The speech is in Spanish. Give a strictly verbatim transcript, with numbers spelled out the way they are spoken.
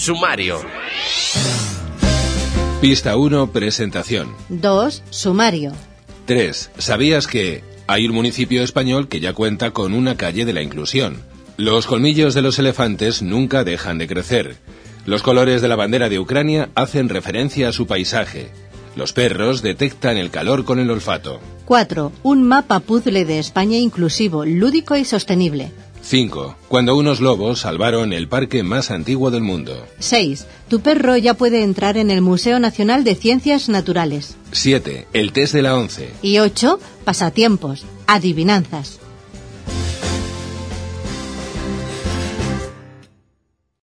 Sumario. Pista uno, presentación. dos. Sumario. tres. ¿Sabías que hay un municipio español que ya cuenta con una calle de la inclusión? Los colmillos de los elefantes nunca dejan de crecer. Los colores de la bandera de Ucrania hacen referencia a su paisaje. Los perros detectan el calor con el olfato. cuatro. Un mapa puzzle de España inclusivo, lúdico y sostenible. cinco. Cuando unos lobos salvaron el parque más antiguo del mundo. seis. Tu perro ya puede entrar en el Museo Nacional de Ciencias Naturales. siete. El test de la once. Y ocho. Pasatiempos, adivinanzas.